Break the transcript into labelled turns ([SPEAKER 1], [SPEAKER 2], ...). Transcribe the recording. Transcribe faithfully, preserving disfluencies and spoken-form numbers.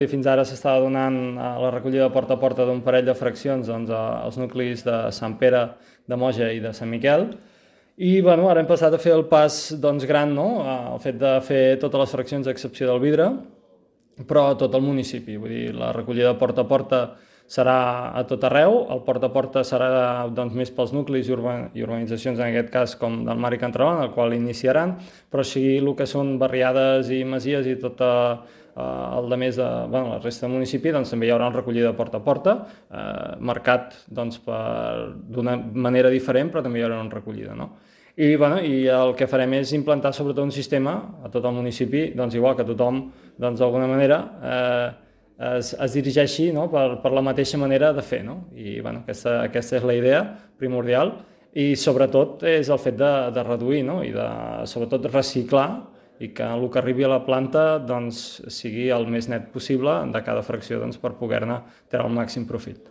[SPEAKER 1] Fins ara s'estava donant la recollida porta a porta d'un parell de fraccions doncs, als nuclis de Sant Pere, de Moja i de Sant Miquel, i bueno, ara hem passat a fer el pas doncs, gran, no? El fet de fer totes les fraccions a excepció del Vidre, però a tot el municipi. Vull dir, la recollida porta a porta serà a tot arreu, el porta a porta serà doncs, més pels nuclis i, urban i urbanitzacions, en aquest cas com del Mar i Can Travant, el qual iniciaran, però sí el que són barriades i masies i tota eh, el de més de bueno, la resta del municipi, doncs també hi haurà una recollida porta a porta, eh, marcat doncs, d'una manera diferent, però també hi haurà una recollida, no? I, bueno, i el que farem és implantar sobretot un sistema a tot el municipi, doncs igual que tothom d'alguna doncs, manera eh, es, es dirigeixi no? per, per la mateixa manera de fer. No? I bueno, aquesta, aquesta és la idea primordial i sobretot és el fet de, de reduir no? I de sobretot reciclar i que el que arribi a la planta doncs, sigui el més net possible de cada fracció doncs, per poder-ne treure el màxim profit.